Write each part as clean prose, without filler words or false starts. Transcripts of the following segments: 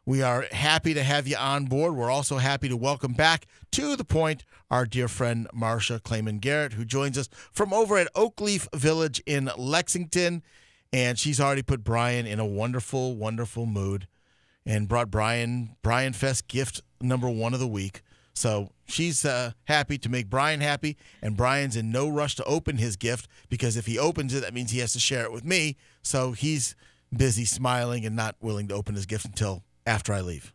We are happy to have you on board. We're also happy to welcome back to the point our dear friend Marsha Clayman Garrett, who joins us from over at Oakleaf Village in Lexington. And she's already put Brian in a wonderful, wonderful mood and brought Brian Fest gift number 1 of the week. So she's happy to make Brian happy, and Brian's in no rush to open his gift because if he opens it, that means he has to share it with me. So he's busy smiling and not willing to open his gift until after I leave.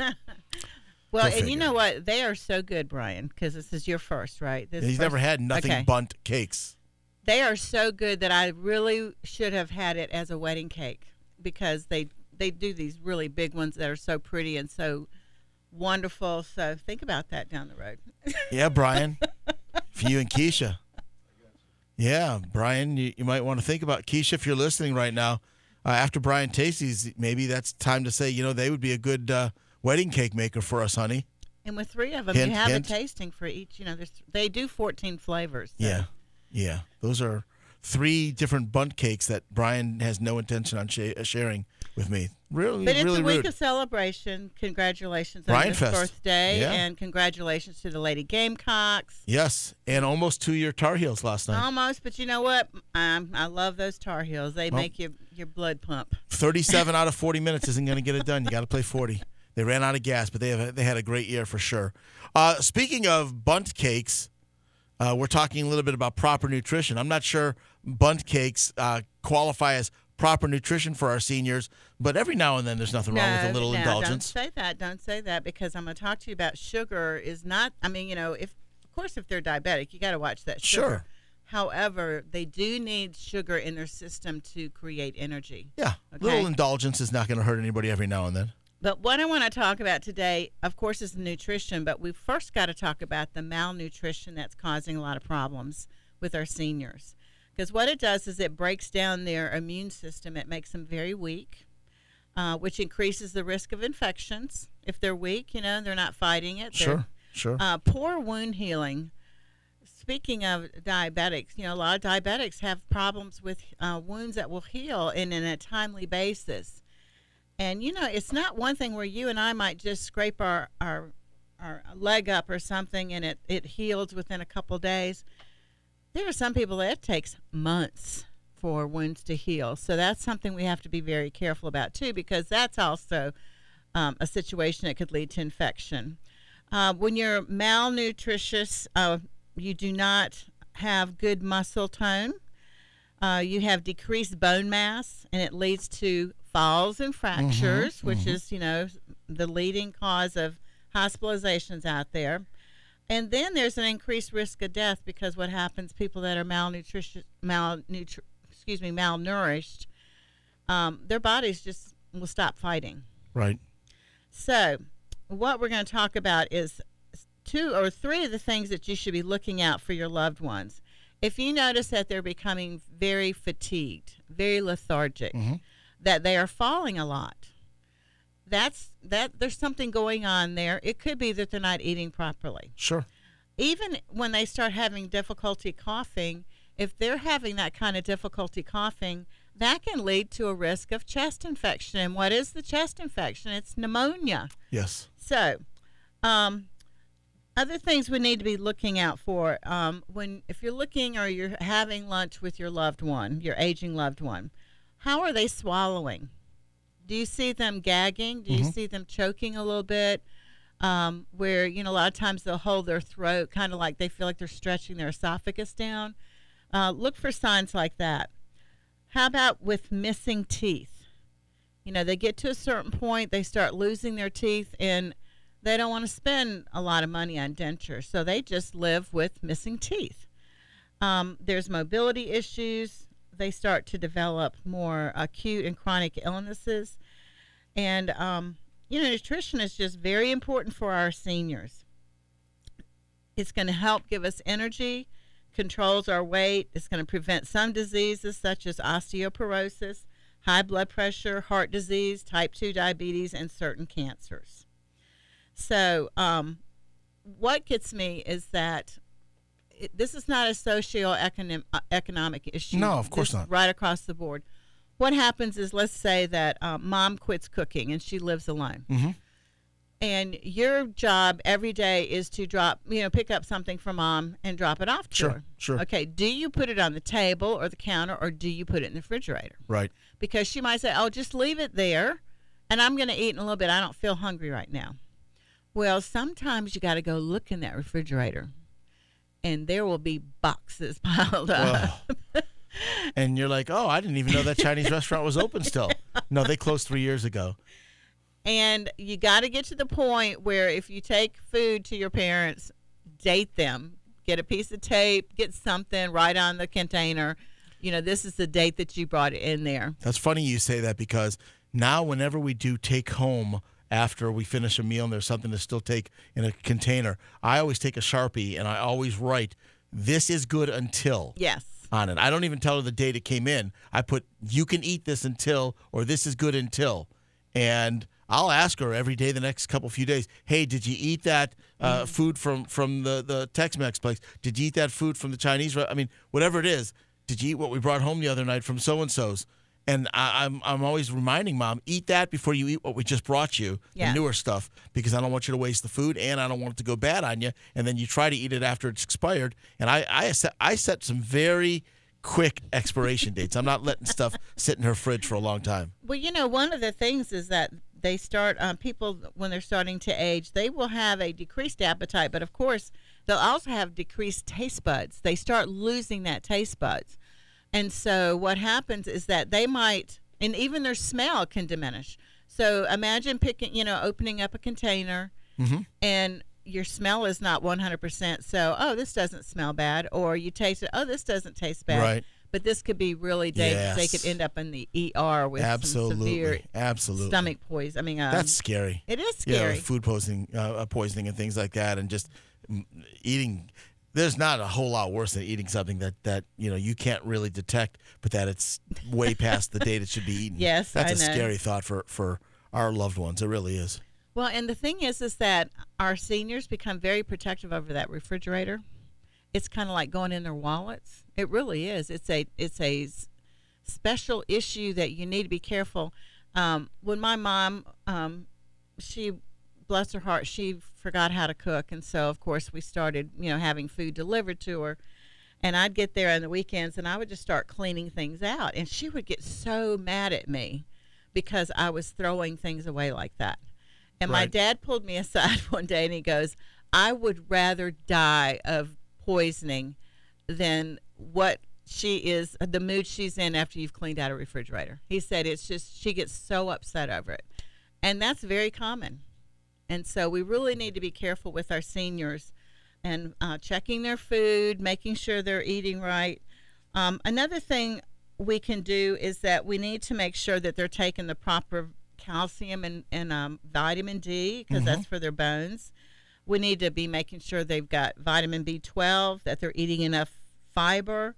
Well, and you know what? They are so good, Brian, because this is your first, right? He's never had nothing bunt cakes. They are so good that I really should have had it as a wedding cake because they do these really big ones that are so pretty and so wonderful. So think about that down the road. Yeah, Brian, for you and Keisha. Yeah, Brian, you might want to think about Keisha if you're listening right now. After Brian tastes these, maybe that's time to say, they would be a good wedding cake maker for us, honey. And with 3 of them, you have a tasting for each. They do 14 flavors. So. Yeah. Those are 3 different bunt cakes that Brian has no intention on sharing with me. Really, but it's really a week rude. Of celebration. Congratulations Brian on his Fest. birthday, Yeah. and congratulations to the Lady Gamecocks. Yes, and almost 2-year Tar Heels last night. Almost, but you know what? I love those Tar Heels. They make your blood pump. 37 out of 40 minutes isn't going to get it done. You got to play 40. They ran out of gas, but they had a great year for sure. Speaking of bunt cakes, we're talking a little bit about proper nutrition. I'm not sure bunt cakes qualify as proper nutrition for our seniors, but every now and then there's nothing wrong with a little indulgence. Don't say that because I'm going to talk to you about sugar is not, if they're diabetic, you got to watch that sugar. Sure. However, they do need sugar in their system to create energy. Yeah, okay? Little indulgence is not going to hurt anybody every now and then. But what I want to talk about today, of course, is nutrition, but we first got to talk about the malnutrition that's causing a lot of problems with our seniors. Because what it does is it breaks down their immune system. It makes them very weak, which increases the risk of infections. If they're weak, they're not fighting it. Sure. Poor wound healing. Speaking of diabetics, a lot of diabetics have problems with wounds that will heal in a timely basis. And, it's not one thing where you and I might just scrape our leg up or something and it heals within a couple days. There are some people that it takes months for wounds to heal. So that's something we have to be very careful about, too, because that's also a situation that could lead to infection. When you're malnutritious, you do not have good muscle tone. You have decreased bone mass, and it leads to falls and fractures, which is, the leading cause of hospitalizations out there. And then there's an increased risk of death because what happens, people that are malnourished, their bodies just will stop fighting. Right. So what we're going to talk about is 2 or 3 of the things that you should be looking out for your loved ones. If you notice that they're becoming very fatigued, very lethargic, that they are falling a lot, there's something going on there. It could be that they're not eating properly. Sure. Even when they start having difficulty coughing, if they're having that kind of difficulty coughing, that can lead to a risk of chest infection. And what is the chest infection? It's pneumonia. Yes. So, other things we need to be looking out for if you're looking or you're having lunch with your loved one, your aging loved one, how are they swallowing? Do you see them gagging? Do you see them choking a little bit? Where, a lot of times they'll hold their throat kind of like they feel like they're stretching their esophagus down. Look for signs like that. How about with missing teeth? They get to a certain point, they start losing their teeth, and they don't want to spend a lot of money on dentures, so they just live with missing teeth. There's mobility issues. They start to develop more acute and chronic illnesses. And, nutrition is just very important for our seniors. It's going to help give us energy, controls our weight. It's going to prevent some diseases such as osteoporosis, high blood pressure, heart disease, type 2 diabetes, and certain cancers. So what gets me is that this is not a socio-economic issue. No, of course not. Right across the board. what happens is, let's say that mom quits cooking and she lives alone. Mm-hmm. And your job every day is to pick up something from mom and drop it off to her. Sure. Okay, do you put it on the table or the counter, or do you put it in the refrigerator? Right. Because she might say, oh, just leave it there, and I'm going to eat in a little bit. I don't feel hungry right now. Well, sometimes you got to go look in that refrigerator, and there will be boxes piled up. And you're like, oh, I didn't even know that Chinese restaurant was open still. No, they closed 3 years ago. And you got to get to the point where if you take food to your parents, date them. Get a piece of tape, get something, write on the container. This is the date that you brought it in there. That's funny you say that, because now whenever we do take home after we finish a meal and there's something to still take in a container, I always take a Sharpie and I always write, this is good until. Yes. On it. I don't even tell her the date it came in. I put, you can eat this until, or this is good until. And I'll ask her every day the next few days, hey, did you eat that food from the Tex-Mex place? Did you eat that food from the Chinese? Whatever it is. Did you eat what we brought home the other night from so-and-so's? And I'm always reminding Mom, eat that before you eat what we just brought you, the newer stuff, because I don't want you to waste the food and I don't want it to go bad on you. And then you try to eat it after it's expired. And I set some very quick expiration dates. I'm not letting stuff sit in her fridge for a long time. Well, one of the things is that they start, people, when they're starting to age, they will have a decreased appetite, but of course, they'll also have decreased taste buds. They start losing that taste buds. And so what happens is that they might, and even their smell can diminish. So imagine opening up a container, and your smell is not 100%. So, oh, this doesn't smell bad. Or you taste it, oh, this doesn't taste bad. Right. But this could be really dangerous. They could end up in the ER with some severe stomach poison. That's scary. It is scary. Yeah, food poisoning and things like that, and just eating. There's not a whole lot worse than eating something that you can't really detect, but that it's way past the date it should be eaten. Yes, that's I a know. Scary thought for our loved ones. It really is. Well, and the thing is that our seniors become very protective over that refrigerator. It's kind of like going in their wallets. It really is. It's a special issue that you need to be careful. When my mom, she, bless her heart, she forgot how to cook, and so of course we started, having food delivered to her. And I'd get there on the weekends, and I would just start cleaning things out, and she would get so mad at me because I was throwing things away like that. And my dad pulled me aside one day, and he goes, "I would rather die of poisoning than what the mood she's in after you've cleaned out a refrigerator." He said it's just, she gets so upset over it. And that's very common. And so we really need to be careful with our seniors and checking their food, making sure they're eating right. Another thing we can do is that we need to make sure that they're taking the proper calcium and vitamin D, because that's for their bones. We need to be making sure they've got vitamin B12, that they're eating enough fiber,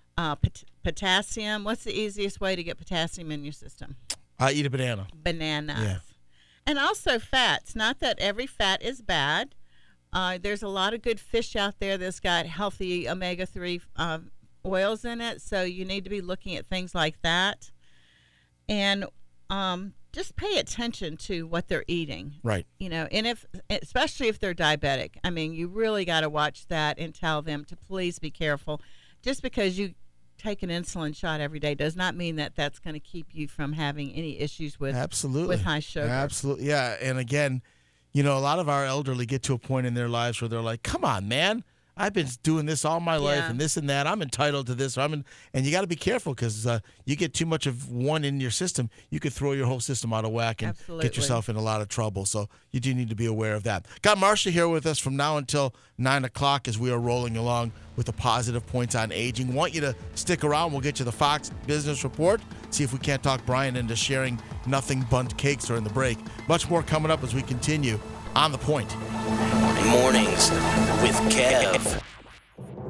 potassium. What's the easiest way to get potassium in your system? Eat a banana. Bananas. Yeah. And also fats. Not that every fat is bad. There's a lot of good fish out there that's got healthy omega-3 oils in it, so you need to be looking at things like that. And just pay attention to what they're eating. Right. And especially if they're diabetic. You really got to watch that and tell them to please be careful. Just because you take an insulin shot every day does not mean that that's going to keep you from having any issues with high sugar. Absolutely. Yeah. And again, a lot of our elderly get to a point in their lives where they're like, come on, man. I've been doing this all my life and this and that. I'm entitled to this. And you got to be careful, because you get too much of one in your system, you could throw your whole system out of whack and get yourself in a lot of trouble. So you do need to be aware of that. Got Marcia here with us from now until 9 o'clock as we are rolling along with the positive points on aging. Want you to stick around. We'll get you the Fox Business Report. See if we can't talk Brian into sharing nothing bundt cakes during the break. Much more coming up as we continue on The Point. Mornings with Kev.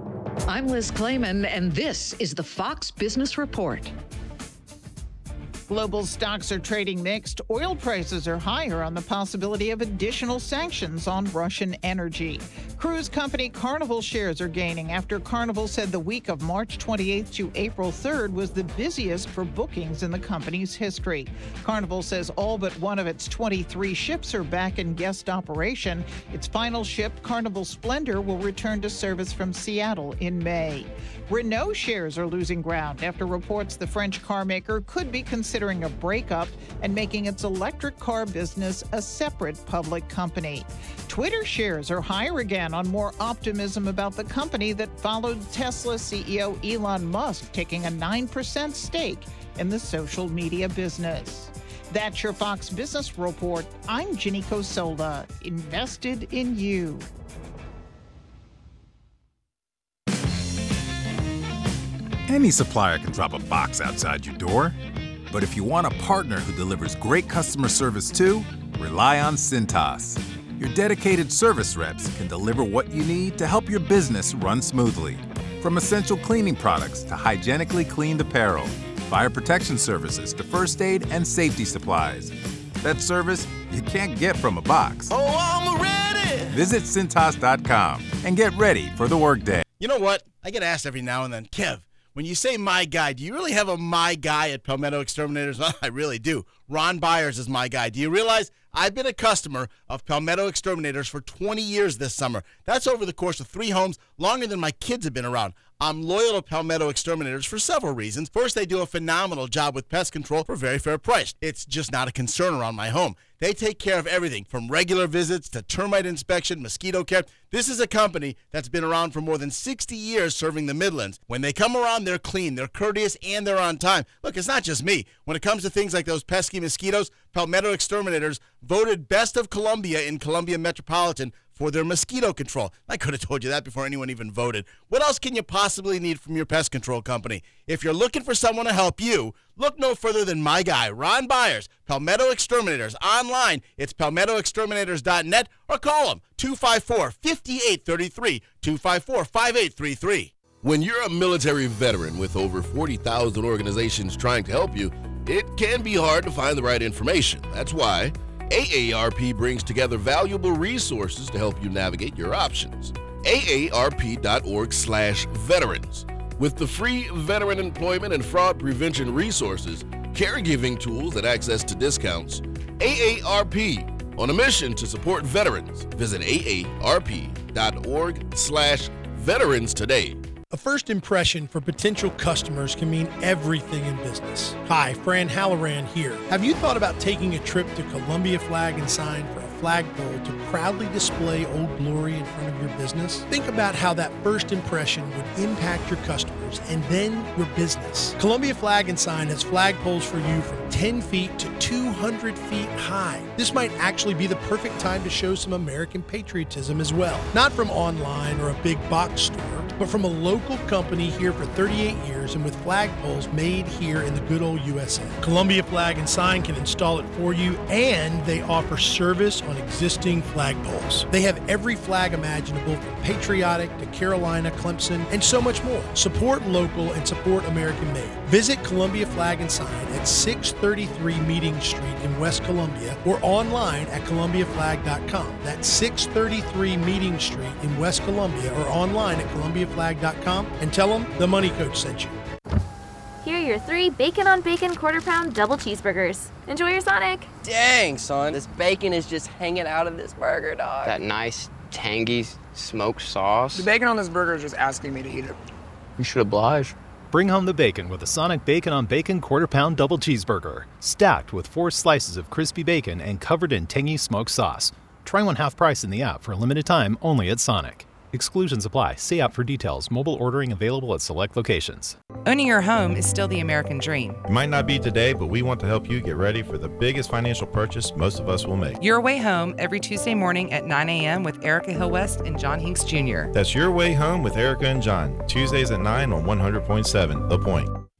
I'm Liz Clayman, and this is the Fox Business Report. Global stocks are trading mixed. Oil prices are higher on the possibility of additional sanctions on Russian energy. Cruise company Carnival shares are gaining after Carnival said the week of March 28th to April 3rd was the busiest for bookings in the company's history. Carnival says all but one of its 23 ships are back in guest operation. Its final ship, Carnival Splendor, will return to service from Seattle in May. Renault shares are losing ground after reports the French car maker could be considering a breakup and making its electric car business a separate public company. Twitter shares are higher again on more optimism about the company that followed Tesla CEO Elon Musk taking a 9% stake in the social media business. That's your Fox Business Report. I'm Ginny Cosola, invested in you. Any supplier can drop a box outside your door. But if you want a partner who delivers great customer service too, rely on Cintas. Your dedicated service reps can deliver what you need to help your business run smoothly. From essential cleaning products to hygienically cleaned apparel, fire protection services to first aid and safety supplies. That service you can't get from a box. Oh, I'm ready! Visit Cintas.com and get ready for the workday. You know what? I get asked every now and then, Kev, when you say my guy, do you really have a my guy at Palmetto Exterminators? Well, I really do. Ron Byers is my guy. Do you realize I've been a customer of Palmetto Exterminators for 20 years this summer? That's over the course of 3 homes, longer than my kids have been around. I'm loyal to Palmetto Exterminators for several reasons. First, they do a phenomenal job with pest control for a very fair price. It's just not a concern around my home. They take care of everything from regular visits to termite inspection, mosquito care. This is a company that's been around for more than 60 years serving the Midlands. When they come around, they're clean, they're courteous, and they're on time. Look, it's not just me. When it comes to things like those pesky mosquitoes, Palmetto Exterminators voted Best of Columbia in Columbia Metropolitan for their mosquito control. I could have told you that before anyone even voted. What else can you possibly need from your pest control company? If you're looking for someone to help you, look no further than my guy, Ron Byers, Palmetto Exterminators. Online, it's palmettoexterminators.net or call them 254-5833, 254-5833. When you're a military veteran with over 40,000 organizations trying to help you, it can be hard to find the right information. That's why AARP brings together valuable resources to help you navigate your options. AARP.org/veterans. With the free veteran employment and fraud prevention resources, caregiving tools, and access to discounts, AARP, on a mission to support veterans. Visit AARP.org/veterans today. A first impression for potential customers can mean everything in business. Hi, Fran Halloran here. Have you thought about taking a trip to Columbia Flag and Sign for a flagpole to proudly display Old Glory in front of your business? Think about how that first impression would impact your customers and then your business. Columbia Flag and Sign has flagpoles for you from 10 feet to 200 feet high. This might actually be the perfect time to show some American patriotism as well. Not from online or a big box store, but from a local company here for 38 years and with flagpoles made here in the good old USA. Columbia Flag and Sign can install it for you, and they offer service on existing flagpoles. They have every flag imaginable from patriotic to Carolina, Clemson, and so much more. Support local and support American made. Visit Columbia Flag and Sign at 633 Meeting Street in West Columbia or online at columbiaflag.com. That's 633 Meeting Street in West Columbia or online at columbiaflag.com and tell them the Money Coach sent you. Here are your 3 bacon on bacon quarter-pound double cheeseburgers. Enjoy your Sonic. Dang, son, this bacon is just hanging out of this burger, dog. That nice, tangy smoked sauce. The bacon on this burger is just asking me to eat it. You should oblige. Bring home the bacon with a Sonic Bacon on Bacon quarter-pound double cheeseburger, stacked with 4 slices of crispy bacon and covered in tangy smoked sauce. Try one half price in the app for a limited time only at Sonic. Exclusions apply. See app for details. Mobile ordering available at select locations. Owning your home is still the American dream. It might not be today, but we want to help you get ready for the biggest financial purchase most of us will make. Your Way Home every Tuesday morning at 9 a.m. with Erica Hill West and John Hinks Jr. That's Your Way Home with Erica and John, Tuesdays at 9 on 100.7 The Point.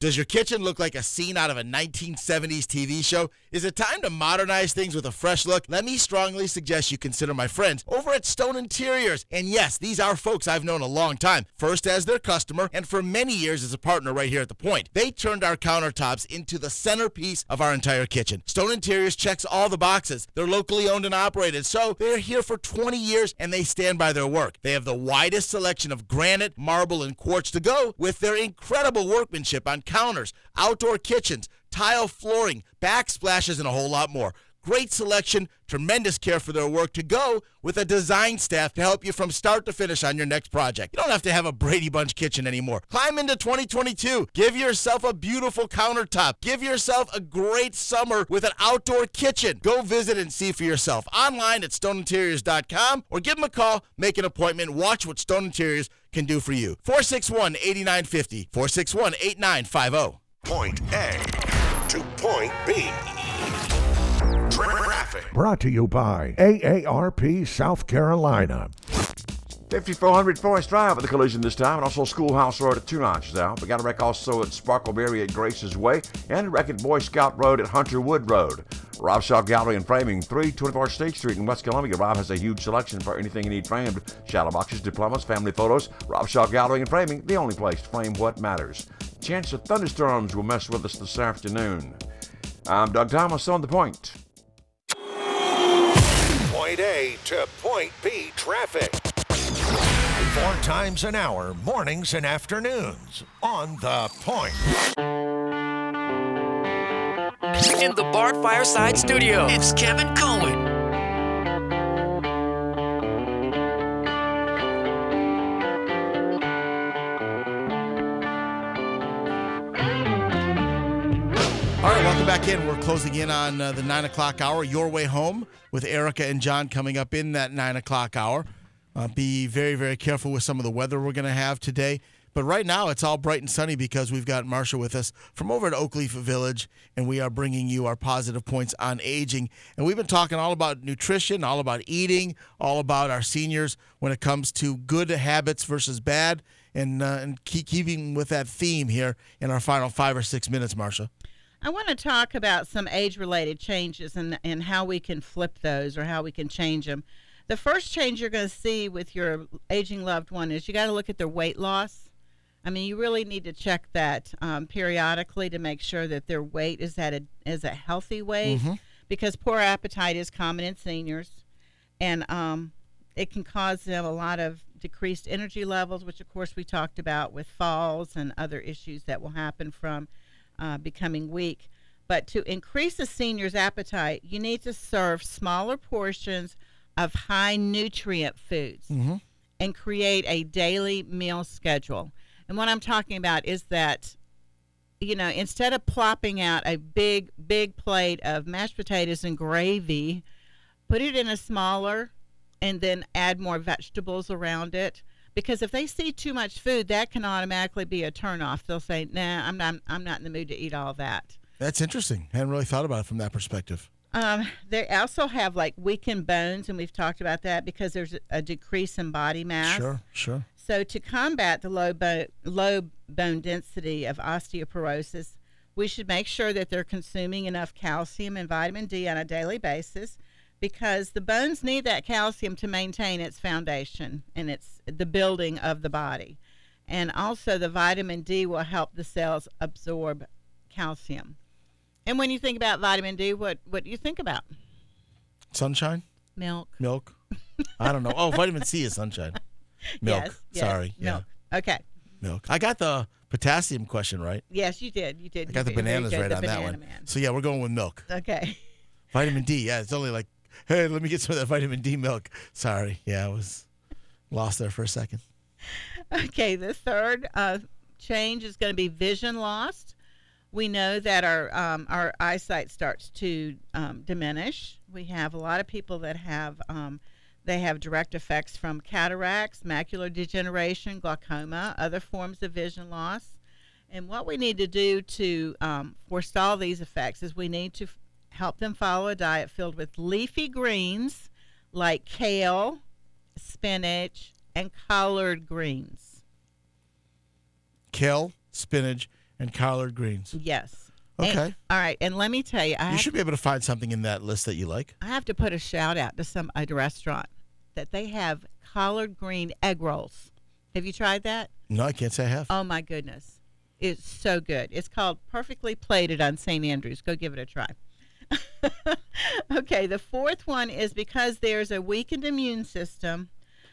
Does your kitchen look like a scene out of a 1970s TV show? Is it time to modernize things with a fresh look? Let me strongly suggest you consider my friends over at Stone Interiors. And yes, these are folks I've known a long time. First as their customer, and for many years as a partner right here at The Point. They turned our countertops into the centerpiece of our entire kitchen. Stone Interiors checks all the boxes. They're locally owned and operated, so they're here for 20 years and they stand by their work. They have the widest selection of granite, marble, and quartz to go with their incredible workmanship on counters, outdoor kitchens, tile flooring, backsplashes, and a whole lot more. Great selection, tremendous care for their work to go with a design staff to help you from start to finish on your next project. You don't have to have a Brady Bunch kitchen anymore. Climb into 2022. Give yourself a beautiful countertop. Give yourself a great summer with an outdoor kitchen. Go visit and see for yourself online at stoneinteriors.com or give them a call, make an appointment, watch what Stone Interiors can do for you. 461-8950, 461-8950. Point A to Point B. Traffic. Brought to you by AARP South Carolina. 5400 Forest Drive with the collision this time, and also Schoolhouse Road at 2 notches out. We got a wreck also at Sparkleberry at Grace's Way, and a wreck at Boy Scout Road at Hunter Wood Road. Rob Shaw Gallery and Framing, 324 State Street in West Columbia. Rob has a huge selection for anything you need framed. Shadow boxes, diplomas, family photos. Rob Shaw Gallery and Framing, the only place to frame what matters. Chance of thunderstorms will mess with us this afternoon. I'm Doug Thomas on The Point. Point A to Point B traffic. 4 times an hour, mornings and afternoons, on The Point. In the Bart Fireside Studio, it's Kevin Cohen. All right, welcome back in. We're closing in on the 9 o'clock hour. Your Way Home with Erica and John coming up in that 9 o'clock hour. Be very, very careful with some of the weather we're going to have today. But right now, it's all bright and sunny because we've got Marsha with us from over at Oakleaf Village, and we are bringing you our positive points on aging. And we've been talking all about nutrition, all about eating, all about our seniors when it comes to good habits versus bad, and keeping with that theme here in our final 5 or 6 minutes, Marsha. I want to talk about some age-related changes and how we can flip those or how we can change them. The first change you're going to see with your aging loved one is you got to look at their weight loss. I mean, you really need to check that periodically to make sure that their weight is at a healthy weight, because poor appetite is common in seniors, and it can cause them a lot of decreased energy levels, which of course we talked about with falls and other issues that will happen from becoming weak. But to increase a senior's appetite, you need to serve smaller portions of high nutrient foods and create a daily meal schedule. And what I'm talking about is that, you know, instead of plopping out a big plate of mashed potatoes and gravy, put it in a smaller and then add more vegetables around it. Because if they see too much food, that can automatically be a turnoff. They'll say, nah, I'm not in the mood to eat all that. That's interesting. I hadn't really thought about it from that perspective. They also have like weakened bones, and we've talked about that because there's a decrease in body mass. Sure. So to combat the low bone density of osteoporosis, we should make sure that they're consuming enough calcium and vitamin D on a daily basis, because the bones need that calcium to maintain its foundation and it's the building of the body. And also the vitamin D will help the cells absorb calcium. And when you think about vitamin D, what do you think about? Sunshine? Milk. I don't know. Oh, vitamin C is sunshine. Milk. Yes, Sorry. milk. Yeah. Okay. Milk. I got the potassium question right. Yes, you did. I got the bananas right on that one. Man. So, yeah, we're going with milk. Okay. Vitamin D. Yeah, it's only like, hey, let me get some of that vitamin D milk. Sorry. Yeah, I was lost there for a second. Okay, the third change is going to be vision loss. We know that our eyesight starts to diminish. We have a lot of people that have they have direct effects from cataracts, macular degeneration, glaucoma, other forms of vision loss. And what we need to do to forestall these effects is we need to help them follow a diet filled with leafy greens like kale, spinach, and collard greens. Kale, spinach, and collard greens. Yes. Okay. And, all right, and let me tell you, You should be able to find something in that list that you like. I have to put a shout out to a restaurant that they have collard green egg rolls. Have you tried that? No, I can't say I have. Oh my goodness, it's so good. It's called Perfectly Plated on St. Andrews. Go give it a try. Okay, the fourth one is because there's a weakened immune system.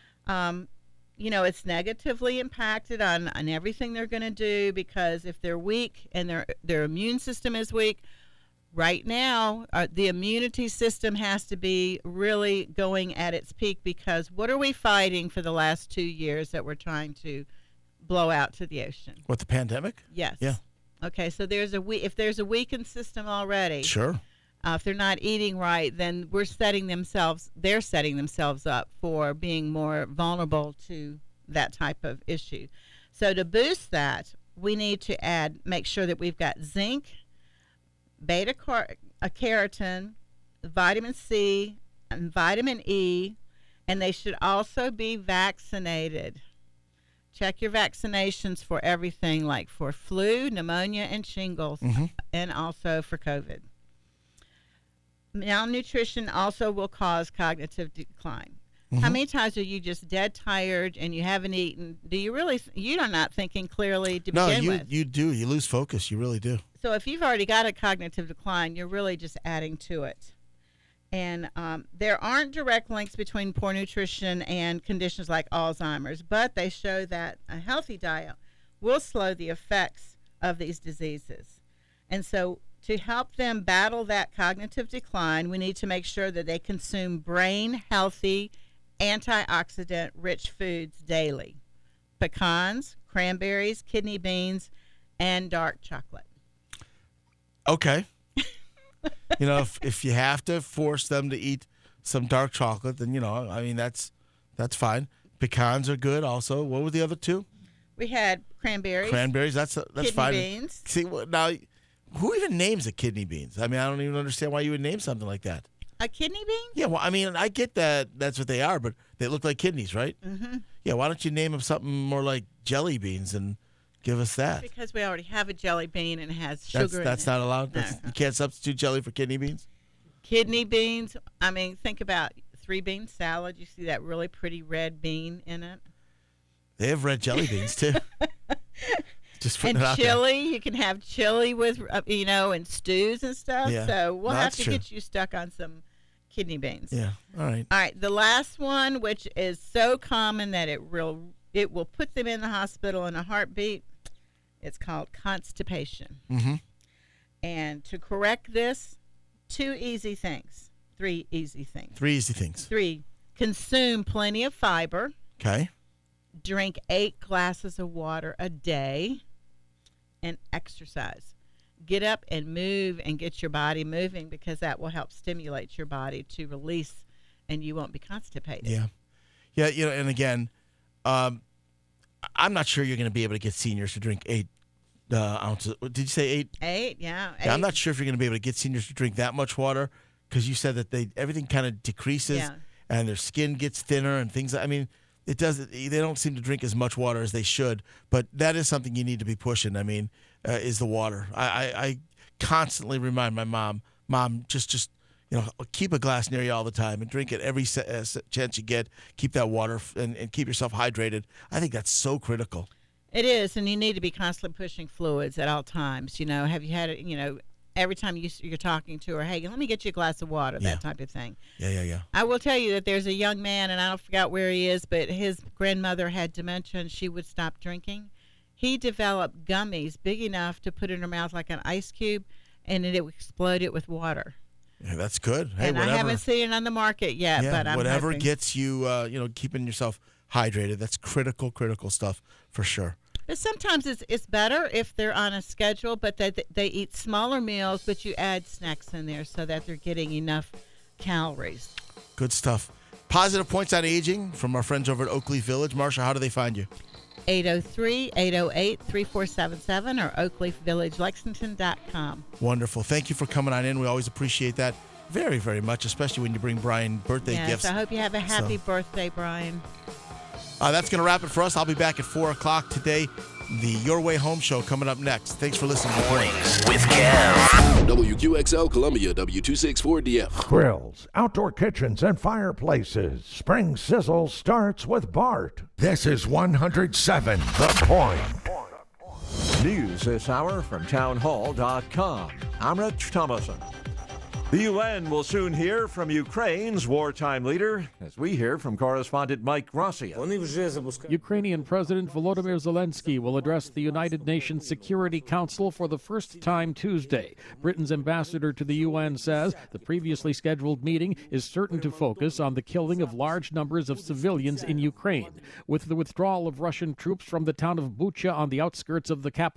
It's negatively impacted on everything they're going to do, because if they're weak and their immune system is weak, right now the immunity system has to be really going at its peak, because what are we fighting for the last 2 years that we're trying to blow out to the ocean? What, the pandemic? Yes. Yeah. Okay, so if there's a weakened system already, Sure. If they're not eating right, then they're setting themselves up for being more vulnerable to that type of issue. So to boost that, we need to make sure that we've got zinc, beta carotene, vitamin C, and vitamin E, and they should also be vaccinated. Check your vaccinations for everything, like for flu, pneumonia, and shingles, and also for COVID. Malnutrition also will cause cognitive decline. How many times are you just dead tired and you haven't eaten? You're not thinking clearly to begin with. No, you do. You lose focus. You really do. So if you've already got a cognitive decline, you're really just adding to it. And there aren't direct links between poor nutrition and conditions like Alzheimer's, but they show that a healthy diet will slow the effects of these diseases. And so to help them battle that cognitive decline, we need to make sure that they consume brain-healthy, antioxidant-rich foods daily. Pecans, cranberries, kidney beans, and dark chocolate. Okay. If you have to force them to eat some dark chocolate, then, that's fine. Pecans are good also. What were the other two? We had cranberries. Cranberries, that's kidney fine. Beans. See, now, who even names a kidney beans? I mean, I don't even understand why you would name something like that. A kidney bean? Yeah, well, I mean, I get that that's what they are, but they look like kidneys, right? Mm-hmm. Yeah, why don't you name them something more like jelly beans and give us that? Because we already have a jelly bean and it has sugar in it. That's not allowed? No. You can't substitute jelly for kidney beans? Kidney beans, I mean, think about 3-bean salad. You see that really pretty red bean in it? They have red jelly beans, too. Just putting and it out chili, there. you can have chili with, and stews and stuff. Yeah. So we'll have to true. get you stuck on some kidney beans. Yeah, all right. All right, the last one, which is so common that it will put them in the hospital in a heartbeat, it's called constipation. Mm-hmm. And to correct this, 3 easy things. 3 easy things. 3, consume plenty of fiber. Okay. Drink 8 glasses of water a day. And exercise. Get up and move and get your body moving, because that will help stimulate your body to release, and you won't be constipated. Yeah. Yeah, and again, I'm not sure you're going to be able to get seniors to drink 8 ounces. Did you say 8? 8, yeah. 8. Yeah, I'm not sure if you're going to be able to get seniors to drink that much water, because you said that everything kind of decreases and their skin gets thinner and things. I mean, they don't seem to drink as much water as they should, but that is something you need to be pushing. I mean, is the water. I constantly remind my mom, just keep a glass near you all the time and drink it every chance you get. Keep that water and keep yourself hydrated. I think that's so critical. It is, and you need to be constantly pushing fluids at all times. Have you had it, every time you're talking to her, hey, let me get you a glass of water, that type of thing. Yeah. I will tell you that there's a young man, and I don't forget where he is, but his grandmother had dementia, and she would stop drinking. He developed gummies big enough to put in her mouth like an ice cube, and it would explode it with water. Yeah, that's good. Hey, and I haven't seen it on the market yet, but I'm whatever hoping. Gets you, keeping yourself hydrated. That's critical stuff for sure. But sometimes it's better if they're on a schedule, but they eat smaller meals, but you add snacks in there so that they're getting enough calories. Good stuff. Positive Points on Aging from our friends over at Oakleaf Village. Marsha, how do they find you? 803-808-3477 or oakleafvillagelexington.com. Wonderful. Thank you for coming on in. We always appreciate that very, very much, especially when you bring Brian birthday gifts. I hope you have a happy birthday, Brian. That's going to wrap it for us. I'll be back at 4 o'clock today. The Your Way Home show coming up next. Thanks for listening. Mornings with Kev. WQXL Columbia, W264DF. Grills, outdoor kitchens, and fireplaces. Spring Sizzle starts with Bart. This is 107 The Point. News this hour from townhall.com. I'm Rich Thomason. The UN will soon hear from Ukraine's wartime leader, as we hear from correspondent Mike Rossian. Ukrainian President Volodymyr Zelensky will address the United Nations Security Council for the first time Tuesday. Britain's ambassador to the UN says the previously scheduled meeting is certain to focus on the killing of large numbers of civilians in Ukraine. With the withdrawal of Russian troops from the town of Bucha on the outskirts of the capital